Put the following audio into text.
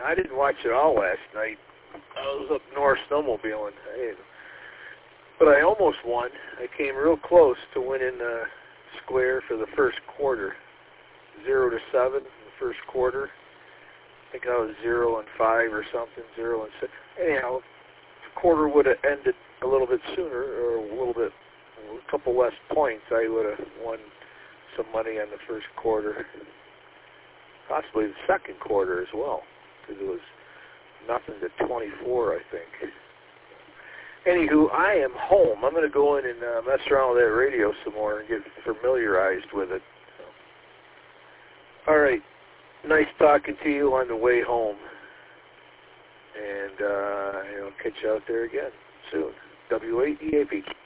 I didn't watch it all last night. I was up north snowmobiling. But I almost won. I came real close to winning the square for the first quarter. 0-7 in the first quarter. I think I was 0-5 or something, 0-6. Anyhow, the quarter would have ended a little bit sooner, or a couple less points. I would have won some money on the first quarter. Possibly the second quarter as well, because it was nothing to 24, I think. Anywho, I am home. I'm going to go in and mess around with that radio some more and get familiarized with it. All right. Nice talking to you on the way home. And I'll catch you out there again soon. W8EAP.